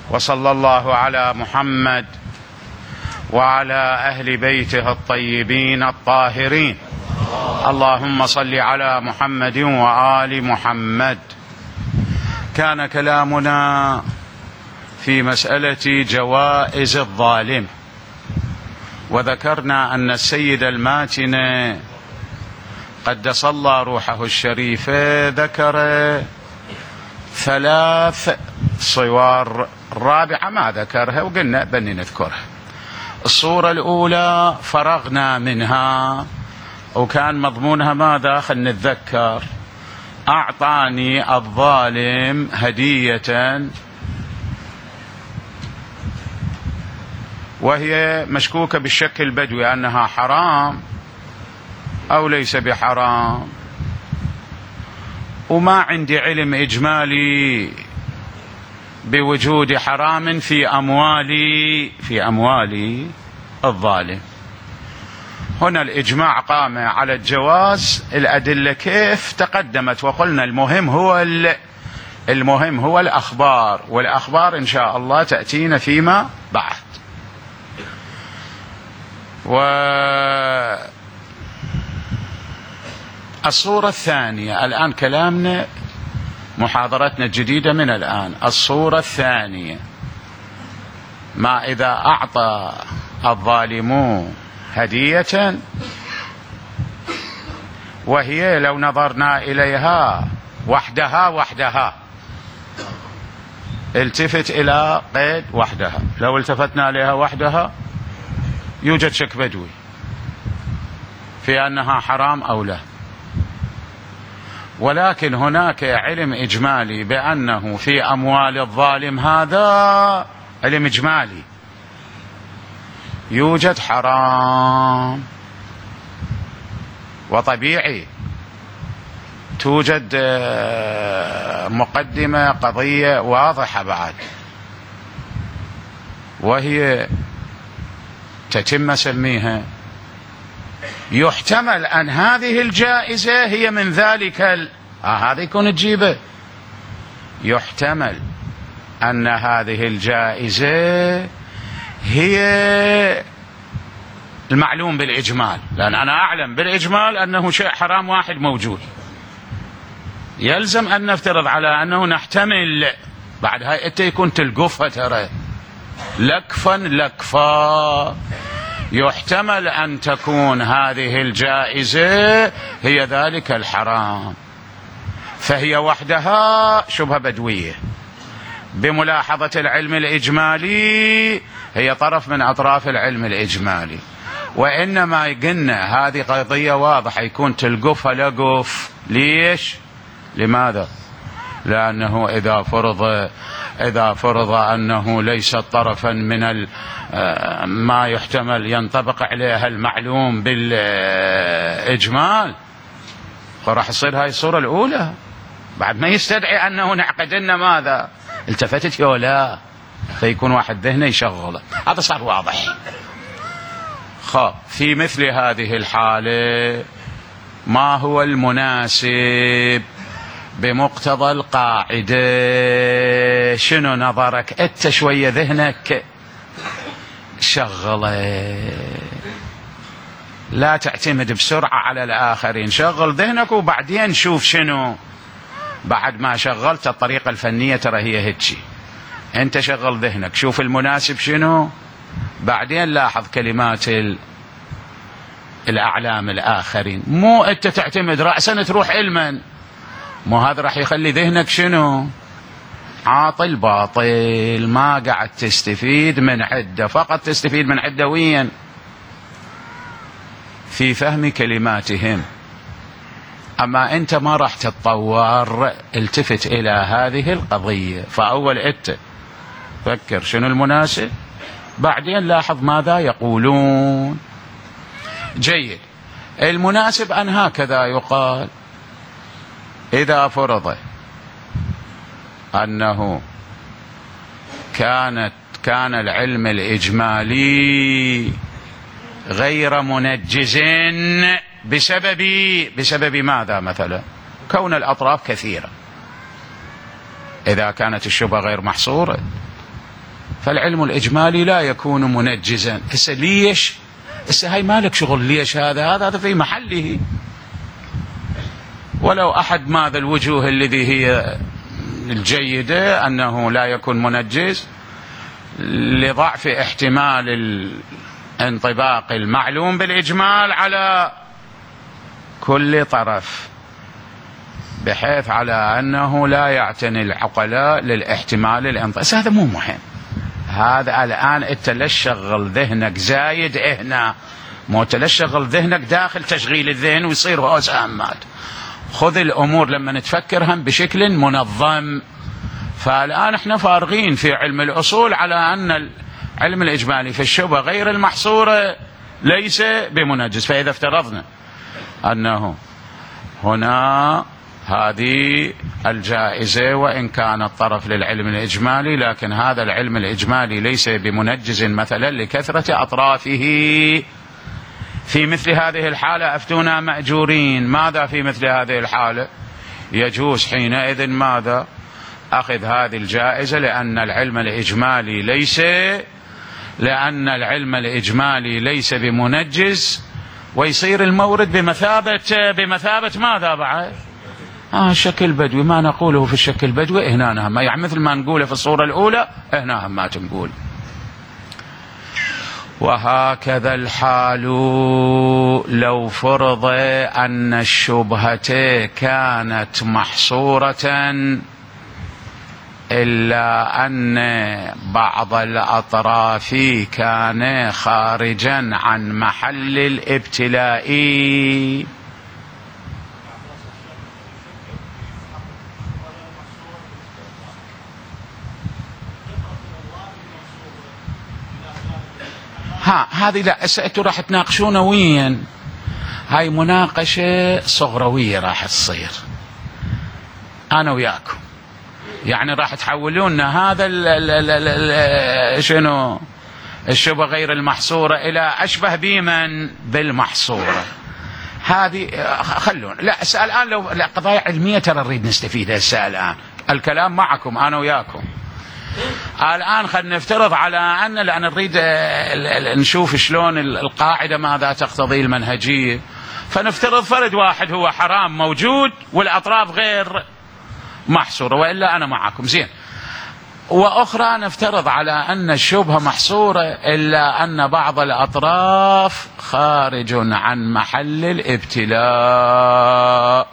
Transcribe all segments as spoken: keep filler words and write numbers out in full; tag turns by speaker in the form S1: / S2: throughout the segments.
S1: وصلى الله على محمد وعلى أهل بيته الطيبين الطاهرين. اللهم صل على محمد وآل محمد. كان كلامنا في مسألة جوائز الظالم، وذكرنا أن السيد الماتن قدس الله روحه الشريفة ذكر ثلاث صور، الرابعة ما ذكرها وقلنا بني نذكرها. الصورة الأولى فرغنا منها وكان مضمونها ماذا؟ خلنا نتذكر. أعطاني الظالم هدية وهي مشكوكة بالشك البدوي أنها حرام أو ليس بحرام، وما عندي علم إجمالي بوجود حرام في أموالي في أموالي الظالم. هنا الإجماع قام على الجواز، الأدلة كيف تقدمت، وقلنا المهم هو المهم هو الأخبار، والأخبار إن شاء الله تأتينا فيما بعد. والصورة الثانية الآن كلامنا محاضرتنا الجديدة من الآن. الصورة الثانية ما إذا أعطى الظالمون هدية وهي لو نظرنا إليها وحدها وحدها التفت إلى قيد وحدها، لو التفتنا إليها وحدها يوجد شك بدوي في أنها حرام أو لا، ولكن هناك علم إجمالي بأنه في أموال الظالم، هذا علم إجمالي، يوجد حرام، وطبيعي توجد مقدمة قضية واضحة بعد، وهي تتم سميها. يحتمل أن هذه الجائزة هي من ذلك ال... آه هذا يكون تجيبه. يحتمل أن هذه الجائزة هي المعلوم بالإجمال، لأن أنا أعلم بالإجمال أنه شيء حرام واحد موجود، يلزم أن نفترض على أنه نحتمل بعد هاي أنت يكون تلقفها ترى لكفا لكفا. يحتمل أن تكون هذه الجائزة هي ذلك الحرام، فهي وحدها شبهة بدوية بملاحظة العلم الإجمالي، هي طرف من أطراف العلم الإجمالي. وإنما قلنا هذه قضية واضحة يكون تلقفها لقف. ليش؟ لماذا؟ لأنه إذا فرض إذا فرض أنه ليس طرفا من ما يحتمل ينطبق عليها المعلوم بالإجمال، فراح تصير هاي الصورة الأولى بعد ما يستدعي أنه نعقد لنا ماذا؟ التفتت يولا، فيكون واحد ذهنه يشغله. هذا صار واضح. خب في مثل هذه الحالة ما هو المناسب بمقتضى القاعدة؟ شنو نظرك أنت؟ شوية ذهنك شغله، لا تعتمد بسرعة على الآخرين، شغل ذهنك وبعدين شوف شنو. بعد ما شغلت الطريقة الفنية ترى هي هيك، أنت شغل ذهنك شوف المناسب شنو، بعدين لاحظ كلمات الأعلام الآخرين، مو أنت تعتمد رأسا تروح علما، مو هذا راح يخلي ذهنك شنو؟ عاطل باطل، ما قاعد تستفيد من عدة، فقط تستفيد من عدة وين؟ في فهم كلماتهم. أما أنت ما راح تتطور، التفت إلى هذه القضية، فأول أنت فكر شنو المناسب، بعدين لاحظ ماذا يقولون. جيد. المناسب أن هكذا يقال: إذا فرض أنه كانت كان العلم الإجمالي غير منجز بسبب بسبب ماذا مثلا؟ كون الأطراف كثيرة. إذا كانت الشبهة غير محصورة فالعلم الإجمالي لا يكون منجزا. هسه ليش؟ هسه هاي مالك شغل ليش هذا هذا هذا في محله. ولو أحد ماذا الوجوه الذي هي الجيدة أنه لا يكون منجز لضعف احتمال الانطباق المعلوم بالإجمال على كل طرف، بحيث على أنه لا يعتني العقلاء للاحتمال الانطباق. هذا مو مهم. هذا الآن أنت لا تشغل ذهنك زايد هنا، مو تشغل ذهنك داخل تشغيل الذهن ويصير هو سامات. خذ الأمور لما نتفكرها بشكل منظم. فالآن احنا فارغين في علم الأصول على أن العلم الإجمالي في الشبهة غير المحصورة ليس بمنجز. فإذا افترضنا أنه هنا هذه الجائزة وإن كان الطرف للعلم الإجمالي، لكن هذا العلم الإجمالي ليس بمنجز مثلا لكثرة أطرافه، في مثل هذه الحالة أفتونا مأجورين. ماذا في مثل هذه الحالة؟ يجوز حينئذ ماذا؟ أخذ هذه الجائزة لأن العلم الإجمالي ليس لأن العلم الإجمالي ليس بمنجز، ويصير المورد بمثابة بمثابة ماذا بعد؟ آه الشكل البدوي. ما نقوله في الشكل البدوي هنا هم، يعني مثل ما نقوله في الصورة الأولى هنا هم ما تنقول. وهكذا الحال لو فرض أن الشبهة كانت محصورة إلا أن بعض الأطراف كان خارجا عن محل الابتلاء. ها هذه لا أنتوا راح تناقشون وين؟ هاي مناقشة صغروية راح تصير أنا وياكم، يعني راح تحولون هذا ال ال ال ال شنو الشبهة غير المحصورة إلى أشبه بمن بالمحصورة. هذه خلون لا أسأل الآن لو لا قضايا علمية ترى نريد نستفيدها. هسه الآن الكلام معكم أنا وياكم. الآن خلينا نفترض على أن لأن نريد نشوف شلون القاعدة ماذا تقتضي المنهجية. فنفترض فرد واحد هو حرام موجود والأطراف غير محصورة، وإلا أنا معكم زين. وأخرى نفترض على أن الشبهة محصورة إلا أن بعض الأطراف خارج عن محل الابتلاء،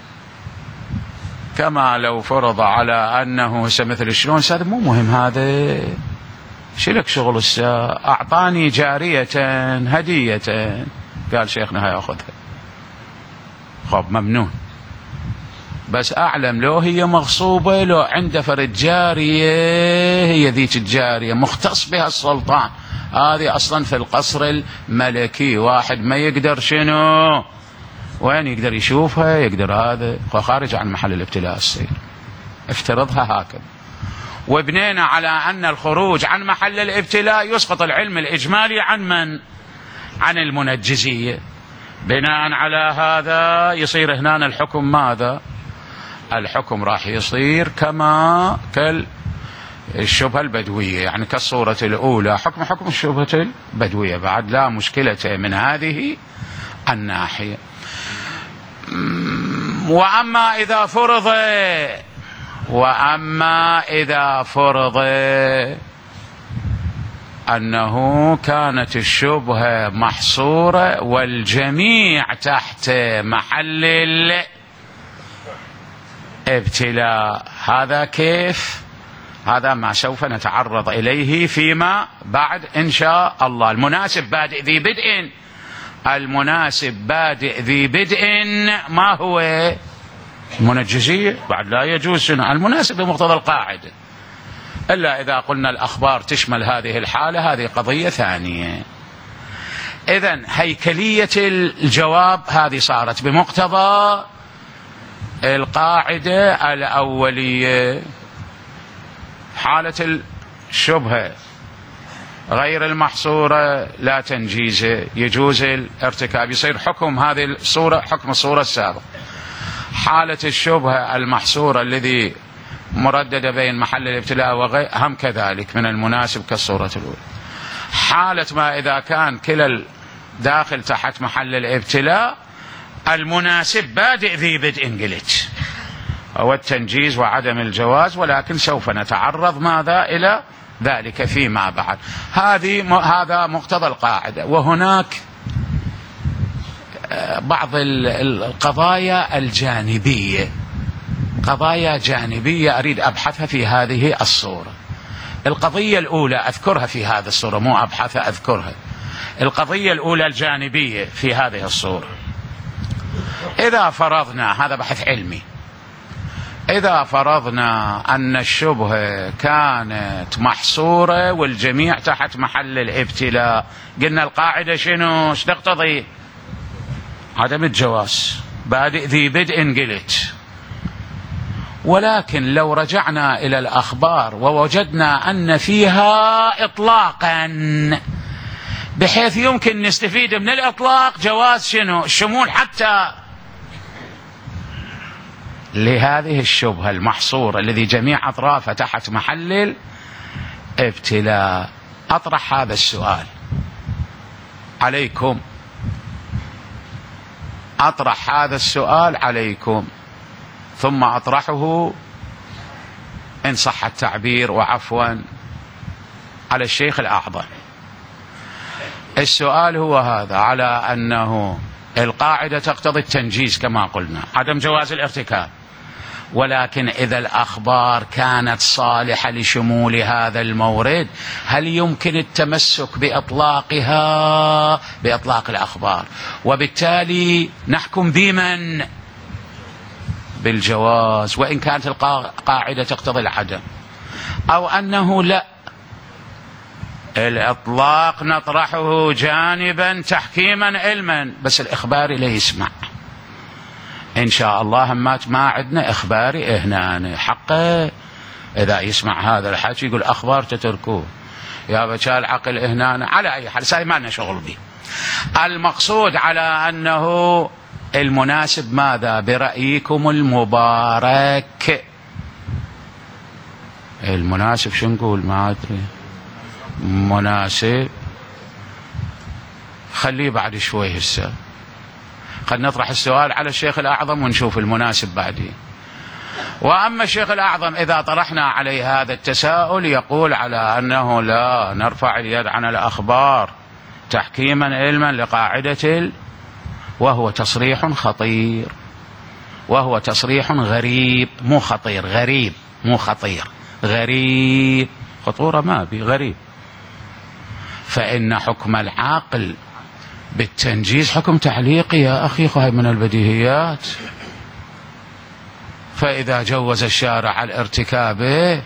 S1: كما لو فرض على أنه مثل شلون. هذا مو مهم، هذا شلك شغل الساعة. أعطاني جارية هدية، قال شيخنا هاي أخذها، خب ممنون، بس أعلم لو هي مغصوبة، لو عنده فرد جارية هي ذيك الجارية مختص بها السلطان، هذه أصلا في القصر الملكي واحد ما يقدر شنو وين يقدر يشوفها، يقدر هذا خارج عن محل الابتلاء الصير. افترضها هكذا، وبنينا على أن الخروج عن محل الابتلاء يسقط العلم الإجمالي عن من؟ عن المنجزية. بناء على هذا يصير هنا الحكم ماذا؟ الحكم راح يصير كما كالشبهة البدوية، يعني كالصورة الأولى، حكم حكم الشبهة البدوية بعد، لا مشكلة من هذه الناحية. وأما إذا فرض وأما إذا فرض أنه كانت الشبهة محصورة والجميع تحت محل الابتلاء، هذا كيف؟ هذا ما سوف نتعرض إليه فيما بعد إن شاء الله. المناسب بادئ ذي بدء المناسب بادئ ذي بدء ما هو؟ المنجزية. بعد لا يجوز شنو المناسب بمقتضى القاعدة، إلا إذا قلنا الأخبار تشمل هذه الحالة، هذه قضية ثانية. إذن هيكلية الجواب هذه صارت بمقتضى القاعدة الأولية. حالة الشبهة غير المحصورة لا تنجيز، يجوز الارتكاب، يصير حكم هذه الصورة حكم الصورة السابقة. حالة الشبهة المحصورة الذي مرددة بين محل الابتلاء وغير هم كذلك من المناسب كالصورة الأولى. حالة ما إذا كان كلا داخل تحت محل الابتلاء، المناسب بادئ ذي بدء قلت هو التنجيز وعدم الجواز، ولكن سوف نتعرض ماذا إلى ذلك فيما بعد. هذه هذا مقتضى القاعدة. وهناك بعض القضايا الجانبية، قضايا جانبية أريد أبحثها في هذه الصورة. القضية الأولى أذكرها في هذه الصورة، مو أبحثها أذكرها. القضية الأولى الجانبية في هذه الصورة، إذا فرضنا، هذا بحث علمي، إذا فرضنا أن الشبهة كانت محصورة والجميع تحت محل الابتلاء، قلنا القاعدة شنو؟ ايش تقتضي؟ عدم الجواز، بادئ ذي بدء قلت. ولكن لو رجعنا إلى الأخبار ووجدنا أن فيها إطلاقا بحيث يمكن نستفيد من الإطلاق جواز شنو؟ الشمول حتى لهذه الشبهة المحصورة الذي جميع أطرافه تحت محل الابتلاء. أطرح هذا السؤال عليكم، أطرح هذا السؤال عليكم، ثم أطرحه إن صح التعبير وعفوا على الشيخ الأعظم. السؤال هو هذا، على أنه القاعدة تقتضي التنجيز كما قلنا، عدم جواز الارتكاب، ولكن إذا الأخبار كانت صالحة لشمول هذا المورد، هل يمكن التمسك بإطلاقها بإطلاق الأخبار، وبالتالي نحكم بمن؟ بالجواز، وإن كانت القاعدة تقتضي العدم، أو أنه لا، الإطلاق نطرحه جانبا تحكيما علما، بس الإخباري لا يسمع إن شاء الله. همات ما عندنا إخباري هنا حقه، إذا يسمع هذا الحكي يقول أخبار تتركوه يا بشا العقل هنا. على أي حال ساي ما لنا شغل به. المقصود على أنه المناسب ماذا برأيكم المبارك؟ المناسب شو نقول؟ ما أدري. مناسب خليه بعد شوي. هسه خلينا نطرح السؤال على الشيخ الأعظم ونشوف المناسب بعدين. وأما الشيخ الأعظم إذا طرحنا عليه هذا التساؤل يقول على أنه لا نرفع اليد عن الأخبار تحكيما علما لقاعدة ال... وهو تصريح خطير، وهو تصريح غريب، مو خطير، غريب، مو خطير، غريب، خطورة ما بي، غريب. فإن حكم العقل بالتنجيز حكم تعليقي يا أخي، هاي من البديهيات. فإذا جوز الشارع الارتكاب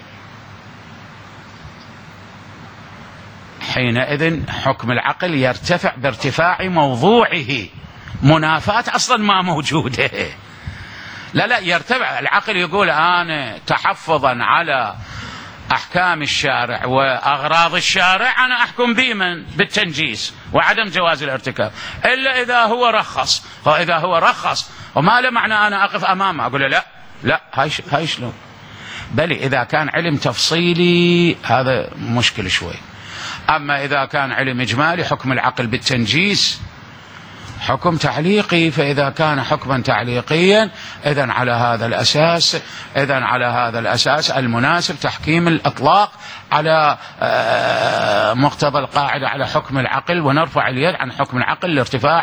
S1: حينئذ حكم العقل يرتفع بارتفاع موضوعه، منافاة أصلا ما موجودة. لا لا يرتفع العقل، يقول أنا تحفظا على أحكام الشارع وأغراض الشارع أنا أحكم بمن؟ بالتنجيز وعدم جواز الارتكاب، إلا إذا هو رخص. وإذا هو رخص وما له معنى أنا أقف أمامه أقول له لا لا هاي هاي شلون؟ بل إذا كان علم تفصيلي هذا مشكل شوي. أما إذا كان علم إجمالي حكم العقل بالتنجيز حكم تعليقي. فإذا كان حكما تعليقيا إذن على هذا الأساس إذن على هذا الأساس المناسب تحكيم الإطلاق على مقتضى القاعدة على حكم العقل، ونرفع اليد عن حكم العقل لارتفاع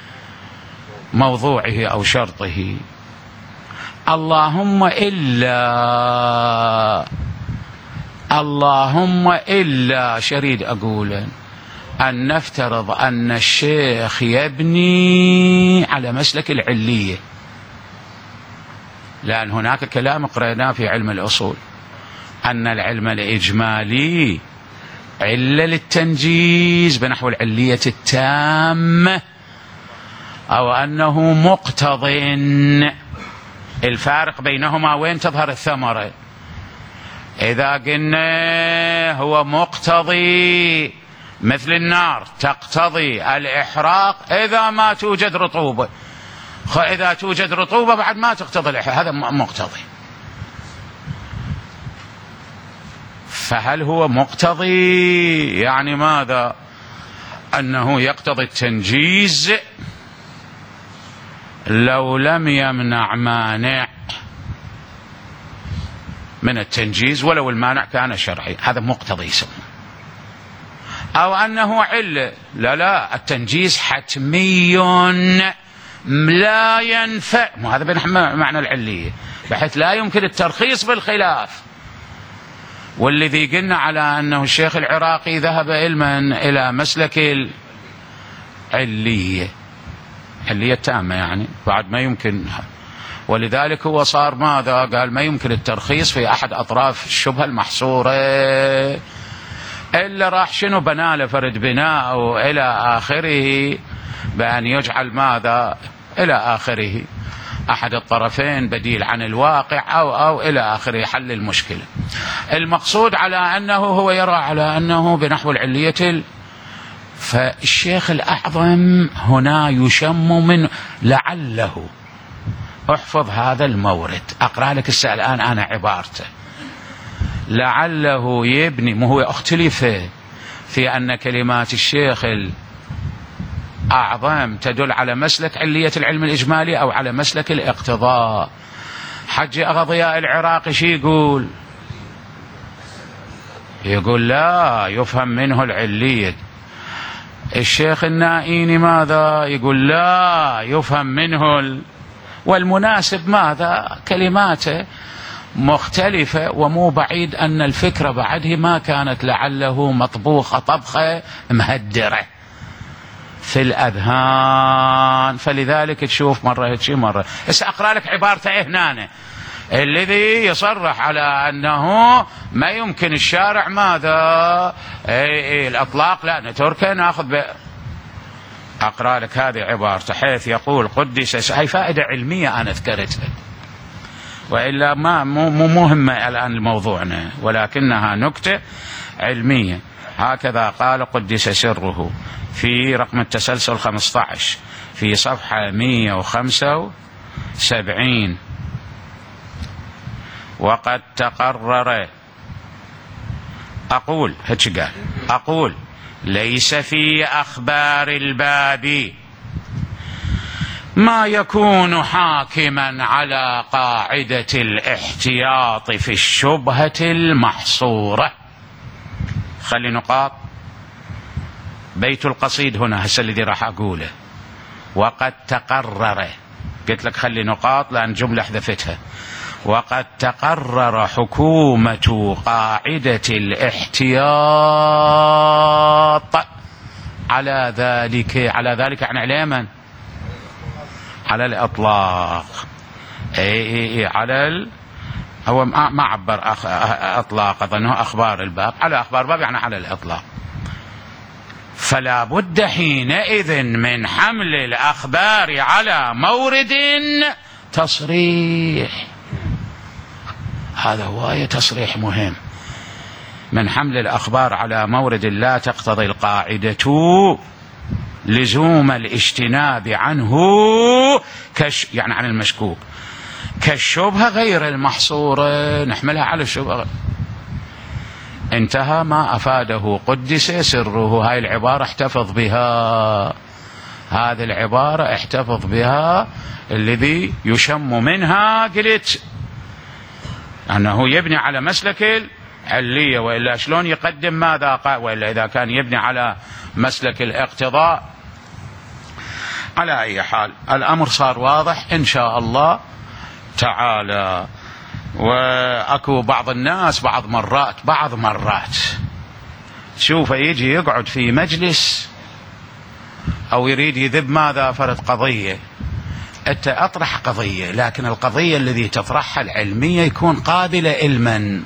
S1: موضوعه أو شرطه. اللهم إلا اللهم إلا شريد أقول أن نفترض أن الشيخ يبني على مسلك العلية، لأن هناك كلام قرأناه في علم الأصول أن العلم الإجمالي علة للتنجيز بنحو العلية التامة، أو أنه مقتضٍ. الفارق بينهما وين تظهر الثمرة؟ إذا قلنا هو مقتضي مثل النار تقتضي الإحراق إذا ما توجد رطوبة، إذا توجد رطوبة بعد ما تقتضي الإحراق، هذا مقتضي. فهل هو مقتضي؟ يعني ماذا؟ أنه يقتضي التنجيز لو لم يمنع مانع من التنجيز ولو المانع كان شرعي، هذا مقتضي يسمى. أو أنه علة، لا لا التنجيز حتمي لا ينفع، هذا معنى العلية، بحيث لا يمكن الترخيص بالخلاف. والذي قلنا على أنه الشيخ العراقي ذهب علما إلى مسلك العلية، علية تامة يعني بعد ما يمكن، ولذلك هو صار ماذا؟ قال ما يمكن الترخيص في أحد أطراف الشبهة المحصورة، إلا راح شنو بناله فرد بناء أو إلى آخره، بأن يجعل ماذا إلى آخره أحد الطرفين بديل عن الواقع أو أو إلى آخره، حل المشكلة. المقصود على أنه هو يرى على أنه بنحو العلية. فالشيخ الأعظم هنا يشم من لعله، احفظ هذا المورد، أقرأ لك السؤال الآن أنا عبارته، لعله يبني، ما هو اختلف في أن كلمات الشيخ الأعظم تدل على مسلك علية العلم الإجمالي أو على مسلك الاقتضاء. حج أغضياء العراقي شي يقول؟ يقول لا يفهم منه العلية. الشيخ النائيني ماذا يقول؟ لا يفهم منه ال... والمناسب ماذا؟ كلماته مختلفة، ومو بعيد أن الفكرة بعده ما كانت لعله مطبوخة طبخة مهدرة في الأذهان، فلذلك تشوف مرة هيك مرة. بس أقرأ لك عبارته هنا، الذي يصرح على أنه ما يمكن الشارع ماذا اي اي الأطلاق، لا نتركه ناخذ ب... أقرأ لك هذه عبارته، حيث يقول قدس، هاي فائدة علمية أنا ذكرتها وإلا ما مو مهمة الآن لموضوعنا، ولكنها نكتة علمية. هكذا قال قدس سره في رقم التسلسل خمسة عشر في صفحة مئة وخمسة وسبعين: وقد تقرر، أقول هيك قال، أقول ليس في أخبار الباب ما يكون حاكما على قاعدة الاحتياط في الشبهة المحصورة. خلي نقاط بيت القصيد هنا هسه الذي راح أقوله، وقد تقرر، قلت لك خلي نقاط لأن جملة حذفتها. وقد تقرر حكومة قاعدة الاحتياط على ذلك، على ذلك يعني على من؟ على الإطلاق، اي اي اي على ال... هو ما عبر أخ... اطلاق، اظنه اخبار الباب، على اخبار الباب يعني على الاطلاق. فلا بد حينئذ من حمل الاخبار على مورد تصريح، هذا هو تصريح مهم، من حمل الاخبار على مورد لا تقتضي القاعدة لزوم الاجتناب عنه، كش يعني عن المشكوك، كالشبهة غير المحصورة نحملها على الشبهة. انتهى ما أفاده قدس سره. هاي العبارة احتفظ بها، هذه العبارة احتفظ بها، الذي يشم منها قلت أنه يبني على مسلك العلية، وإلا شلون يقدم ماذا قال؟ وإلا إذا كان يبني على مسلك الاقتضاء. على أي حال الأمر صار واضح إن شاء الله تعالى. وأكو بعض الناس بعض مرات بعض مرات شوف يجي يقعد في مجلس أو يريد يذب ماذا فرد قضية، أنت أطرح قضية، لكن القضية الذي تطرحها العلمية يكون قابلة علما،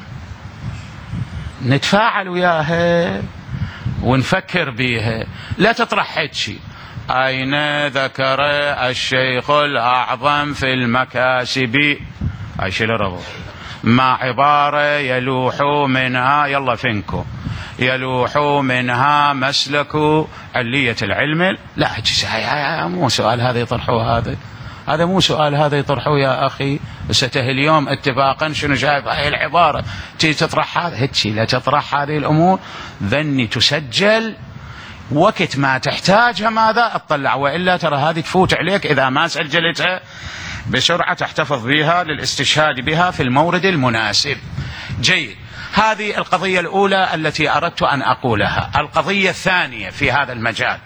S1: نتفاعل وياها ونفكر بيها، لا تطرح هيك. أين ذكر الشيخ الأعظم في المكاسب أيش الربط مع عبارة يلوح منها، يلا فينكو، يلوح منها مسلك علية العلم، لا مو سؤال هذا يطرحه، هذا هذا مو سؤال هذا يطرحوه يا أخي سته اليوم اتفاقا شنو جايب هاي العبارة تي تطرح هذا هتشي لا تطرح هذه الأمور ذني تسجل وقت ما تحتاجها ماذا اطلع، وإلا ترى هذه تفوت عليك إذا ما سجلتها بسرعة تحتفظ بها للاستشهاد بها في المورد المناسب. جيد، هذه القضية الأولى التي أردت أن أقولها. القضية الثانية في هذا المجال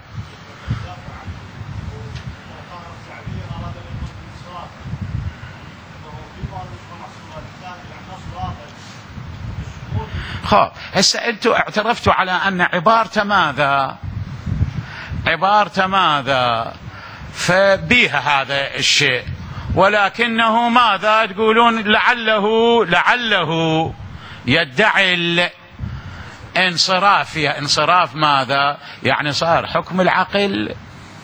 S1: خب هسه انتم اعترفتوا على أن عبارة ماذا عبارة ماذا فبيها هذا الشيء، ولكنه ماذا تقولون لعله لعله يدعي الانصراف فيها. انصراف ماذا يعني صار حكم العقل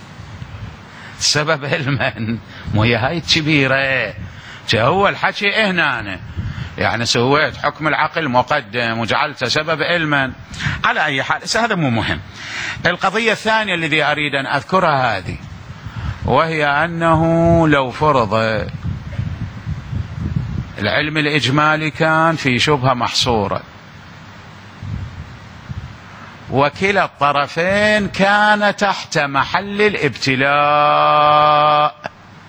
S1: سبب علما، مو هي هاي الكبيرة هو الحكي هنا يعني سويت حكم العقل مقدم وجعلته سبب علما. على أي حال هذا مو مهم. القضية الثانية التي أريد أن أذكرها هذه، وهي أنه لو فرض العلم الإجمالي كان في شبهة محصورة وكلا الطرفين كان تحت محل الابتلاء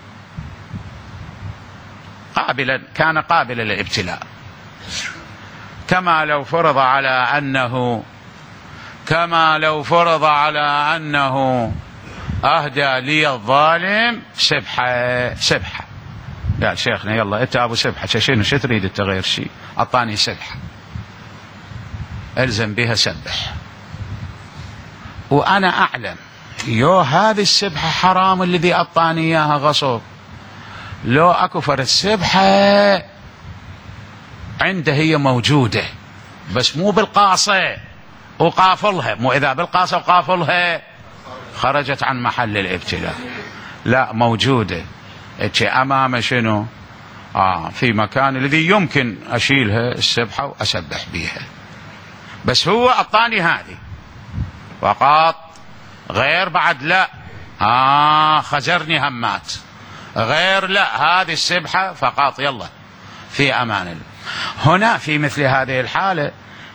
S1: قابلا كان قابلا للابتلاء، كما لو فرض على أنه كما لو فرض على أنه أهدى لي الظالم سبحة سبحة قال شيخنا يلا أنت أبو سبحة شنو شو تريد التغير شيء أعطاني سبحة ألزم بها سبح، وأنا أعلم يو هذه السبحة حرام الذي أعطاني إياها غصب، لو أكفر السبحة عنده هي موجودة بس مو بالقاصة وقافلها، مو إذا بالقاصة وقافلها خرجت عن محل الابتلاء، لا موجودة أمام شنو آه في مكان الذي يمكن أشيلها السبحة وأسبح بها، بس هو أعطاني هذه فقط غير بعد لا آه خزرني همات غير لا هذه السبحة فقط يلا في أمان الله. هنا في مثل هذه الحالة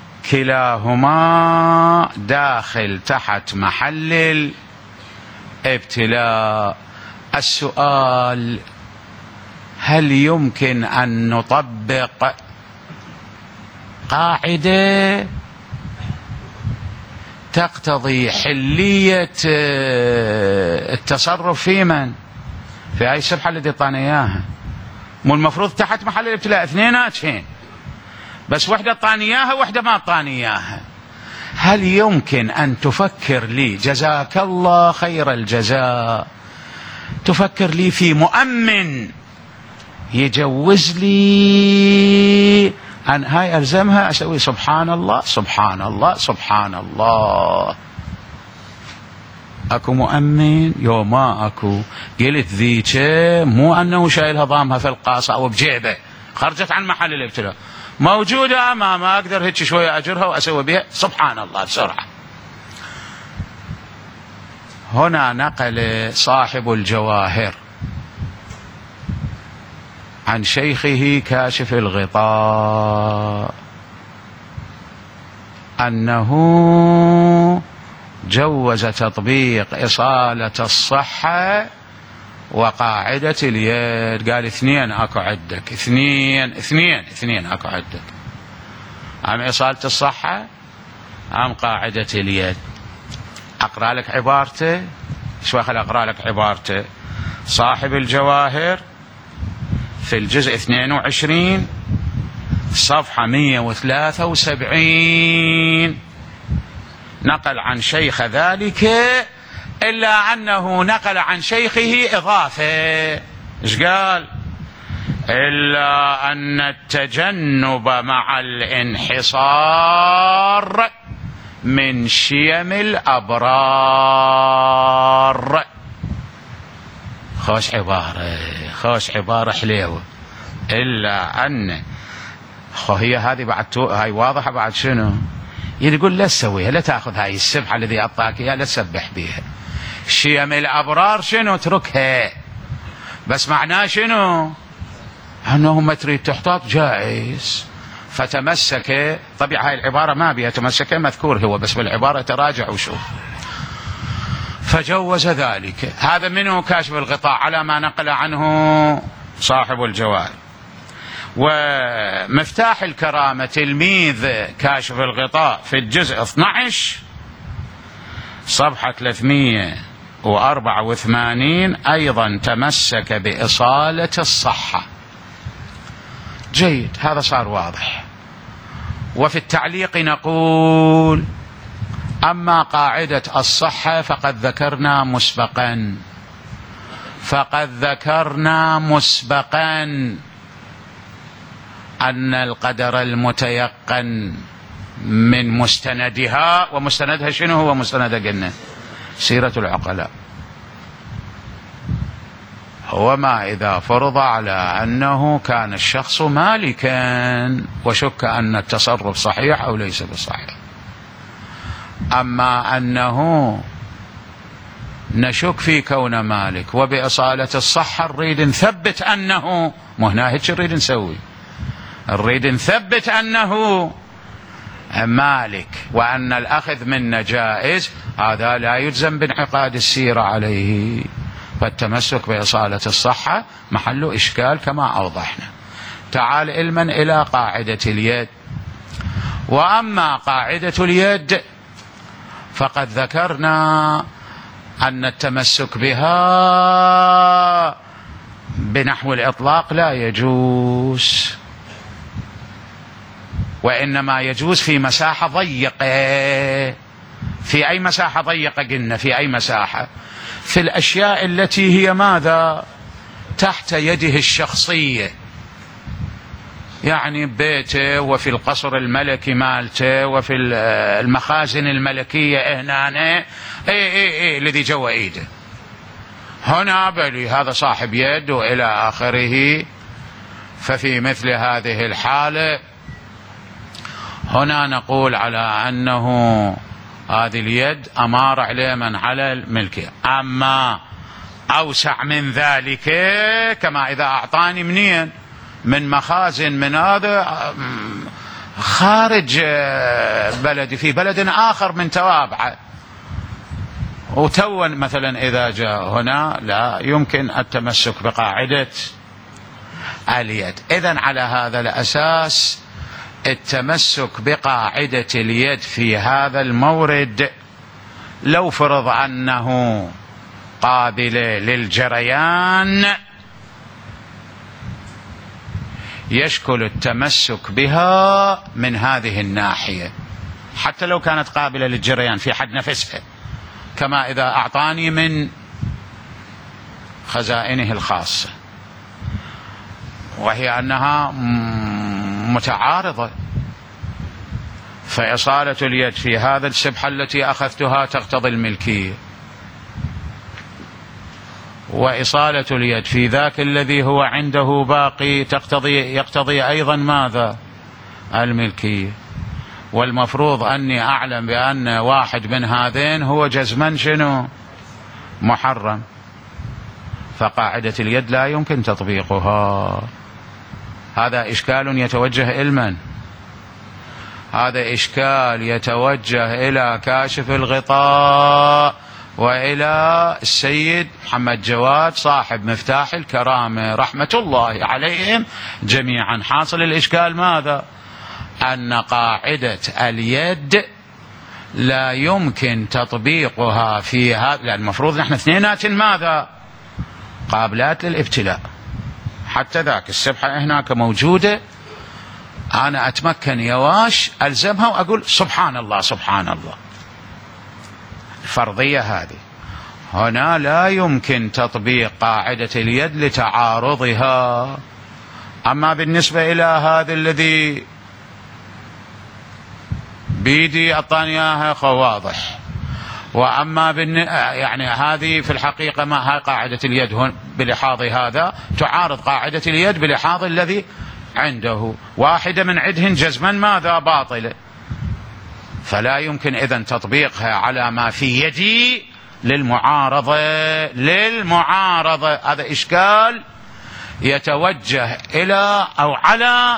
S1: كلاهما داخل تحت محل الابتلاء. السؤال هل يمكن أن نطبق قاعدة تقتضي حلية التصرف في من في هاي السبحة التي طاني إياها؟ مو المفروض تحت محل الابتلاء اثنيناتين بس وحدة طاني إياها وحدة ما طاني إياها. هل يمكن أن تفكر لي جزاك الله خير الجزاء تفكر لي في مؤمن يجوز لي أن هاي ألزمها أسوي سبحان الله سبحان الله سبحان الله؟ أكو مؤمن يو ما أكو؟ قلت ذيك مو أنه شايلها ضامها في القاصة أو بجيبه خرجت عن محل الابتلاء، موجودة أمامه أقدر هيك شوية أجرها وأسوي بها سبحان الله بسرعة. هنا نقل صاحب الجواهر عن شيخه كاشف الغطاء أنه جوز تطبيق إصالة الصحة وقاعدة اليد، قال اثنين أكو عندك اثنين اثنين اثنين أكو عندك، أم إصالة الصحة أم قاعدة اليد. أقرأ لك عبارته شو خل أقرأ لك عبارته. صاحب الجواهر في الجزء اثنين وعشرين صفحة مئة وثلاثة وسبعين نقل عن شيخ ذلك، إلا أنه نقل عن شيخه إضافة. إيش قال؟ إلا أن التجنب مع الانحصار من شيم الأبرار. خوش عبارة خوش عبارة حليوة. إلا أن خو هي هذه بعد تو... هاي واضحة بعد شنو يقول لا تسويها، لا تأخذ هاي السبحة الذي أعطاك إياها لا تسبح بها. شيم الأبرار شنو اتركها بس معناه شنو؟ أنه ما تريد تحتاط جائز. فتمسك، طبيعة هاي العبارة ما بها تمسك مذكور هو، بس بالعبارة تراجع وشوف. فجوز ذلك. هذا منه كاشف الغطاء على ما نقل عنه صاحب الجواب. ومفتاح الكرامة تلميذ كاشف الغطاء في الجزء اثني عشر صفحة ثلاثمئة وأربعة وثمانين أيضا تمسك بإصالة الصحة. جيد، هذا صار واضح. وفي التعليق نقول: أما قاعدة الصحة فقد ذكرنا مسبقا فقد ذكرنا مسبقا أن القدر المتيقن من مستندها، ومستندها شنو هو مستند؟ قلنا سيرة العقلاء، هو ما إذا فرض على أنه كان الشخص مالكا وشك أن التصرف صحيح أو ليس بصحيح. أما أنه نشك في كون مالك وبإصالة الصحة نريد نثبت أنه، مو هنا هيك نريد نسوي، نريد نثبت أنه مالك وأن الأخذ منه جائز، هذا لا يلزم بانعقاد السيرة عليه. فالتمسك بإصالة الصحة محل إشكال كما أوضحنا. تعال علما إلى قاعدة اليد. وأما قاعدة اليد فقد ذكرنا أن التمسك بها بنحو الإطلاق لا يجوز، وإنما يجوز في مساحة ضيقة. في أي مساحة ضيقة قلنا؟ في أي مساحة؟ في الأشياء التي هي ماذا؟ تحت يده الشخصية، يعني بيته وفي القصر الملكي مالته وفي المخازن الملكية هنا، اي اي اي الذي جوا ايده هنا بلي هذا صاحب يد والى اخره. ففي مثل هذه الحالة هنا نقول على أنه هذه اليد أمار عليه من على الملكية. أما أوسع من ذلك، كما إذا أعطاني منين من مخازن من هذا خارج بلدي في بلد آخر من توابعه، وتون مثلا إذا جاء هنا لا يمكن التمسك بقاعدة اليد. إذن على هذا الأساس التمسك بقاعدة اليد في هذا المورد لو فرض أنه قابل للجريان يشكل التمسك بها من هذه الناحية، حتى لو كانت قابلة للجريان في حد نفسها، كما إذا أعطاني من خزائنه الخاصة، وهي أنها متعارضة. فإصالة اليد في هذا السبحة التي أخذتها تقتضي الملكية، وإصالة اليد في ذاك الذي هو عنده باقي تقتضي يقتضي أيضا ماذا؟ الملكية. والمفروض أني أعلم بأن واحد من هذين هو جزما شنو؟ محرم. فقاعدة اليد لا يمكن تطبيقها. هذا إشكال يتوجه إلى من؟ هذا إشكال يتوجه إلى كاشف الغطاء وإلى السيد محمد جواد صاحب مفتاح الكرامة رحمة الله عليهم جميعا. حاصل الإشكال ماذا؟ أن قاعدة اليد لا يمكن تطبيقها في هذا، لأن المفروض نحن اثنينات ماذا؟ قابلات للابتلاء. حتى ذاك السبحة هناك موجودة، أنا أتمكن يواش ألزمها وأقول سبحان الله سبحان الله. الفرضية هذه هنا لا يمكن تطبيق قاعدة اليد لتعارضها. أما بالنسبة إلى هذا الذي بيدي أعطانيها واضح. وأما بالن... يعني هذه في الحقيقة ما هي قاعدة اليد هون بلحاظ هذا تعارض قاعدة اليد بلحاظ الذي عنده، واحدة من عدهن جزما ماذا؟ باطلة. فلا يمكن إذن تطبيقها على ما في يدي للمعارضة للمعارضة هذا إشكال يتوجه إلى أو على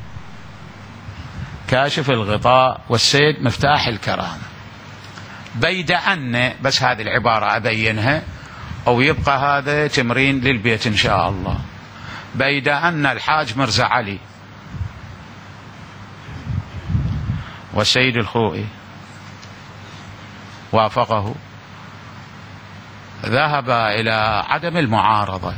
S1: كاشف الغطاء والسيد مفتاح الكرامة. بيد أن بس هذه العبارة أبينها أو يبقى هذا تمرين للبيت إن شاء الله. بيد أن الحاج مرزا علي والسيد الخوئي وافقه ذهب إلى عدم المعارضة،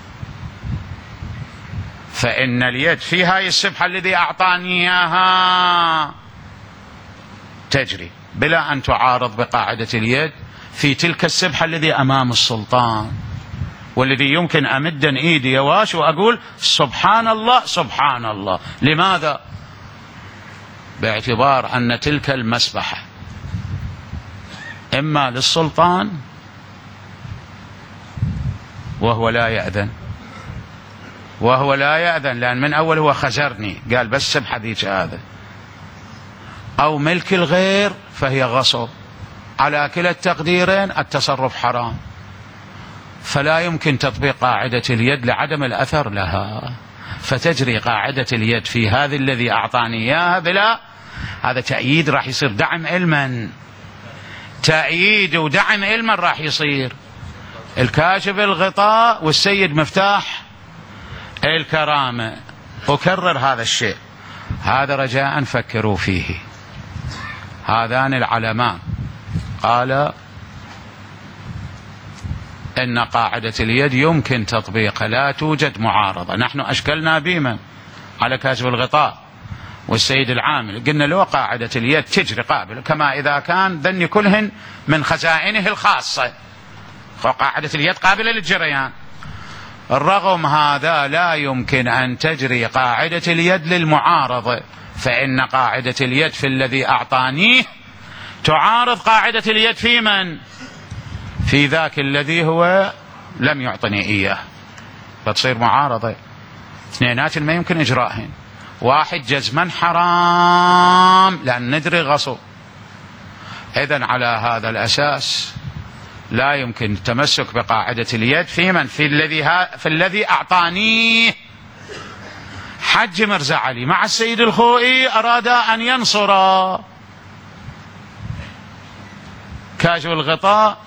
S1: فإن اليد في هاي السبحة الذي أعطاني إياها تجري بلا أن تعارض بقاعدة اليد في تلك السبحة الذي أمام السلطان، والذي يمكن أمدا إيدي يواش وأقول سبحان الله سبحان الله. لماذا؟ باعتبار أن تلك المسبحة إما للسلطان وهو لا يأذن وهو لا يأذن لأن من أول هو خزرني قال بس سبحة ذيك هذا، أو ملك الغير فهي غصب. على كلا التقديرين التصرف حرام، فلا يمكن تطبيق قاعدة اليد لعدم الأثر لها، فتجري قاعدة اليد في هذا الذي أعطاني إياها بلا. هذا تأييد راح يصير دعم علما، تأييد ودعم علما راح يصير. الكاشف الغطاء والسيد مفتاح الكرامة. أكرر هذا الشيء، هذا رجاء فكروا فيه. هذان العلمان قال إن قاعدة اليد يمكن تطبيقها لا توجد معارضة. نحن أشكلنا بمن على كاشف الغطاء والسيد العامل، قلنا له قاعدة اليد تجري قابل كما إذا كان ذني كلهن من خزائنه الخاصة، فقاعدة اليد قابلة للجريان. الرغم هذا لا يمكن أن تجري قاعدة اليد للمعارضة، فإن قاعدة اليد في الذي أعطانيه تعارض قاعدة اليد في من؟ في ذاك الذي هو لم يعطني إياه، فتصير معارضة. اثنينات ما يمكن إجراءهن. واحد جزما حرام لأن ندري غصب. إذن على هذا الأساس لا يمكن التمسك بقاعدة اليد في من؟ في الذي ها في الذي أعطانيه. حج مرزا علي مع السيد الخوئي أراد أن ينصر كاشف الغطاء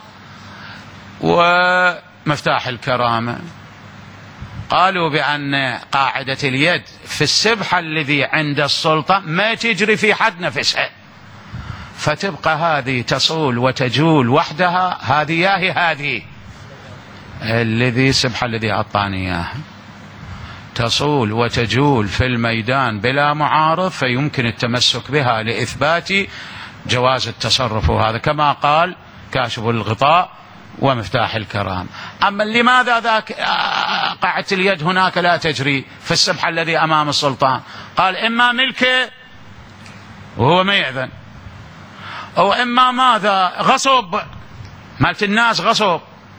S1: ومفتاح الكرامة، قالوا بأن قاعدة اليد في السبحة الذي عند السلطة ما تجري في حد نفسها، فتبقى هذه تصول وتجول وحدها. هذه ياهي هذه الذي السبحة الذي أعطاني إياها تصول وتجول في الميدان بلا معارض، فيمكن التمسك بها لإثبات جواز التصرف، وهذا كما قال كاشف الغطاء ومفتاح الكرام. أما لماذا ذاك قاعدة اليد هناك لا تجري في السبحة الذي أمام السلطان؟ قال إما ملكه وهو ما يأذن، أو إما ماذا غصب مالت الناس غصب.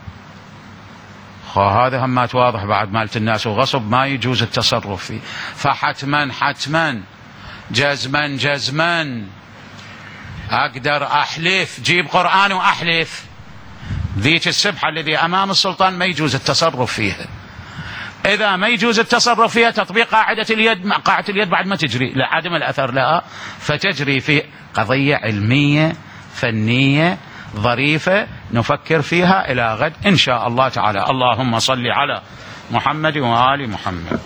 S1: هذا هم واضح بعد مالت الناس وغصب ما يجوز التصرف فيه، فحتما حتما جزما جزما أقدر أحلف، جيب قرآن وأحلف ذيك السبحة الذي أمام السلطان ما يجوز التصرف فيها. إذا ما يجوز التصرف فيها تطبيق قاعدة اليد، قاعدة اليد بعد ما تجري لعدم الأثر لها، فتجري في قضية علمية فنية ظريفة نفكر فيها إلى غد إن شاء الله تعالى. اللهم صل على محمد وآل محمد.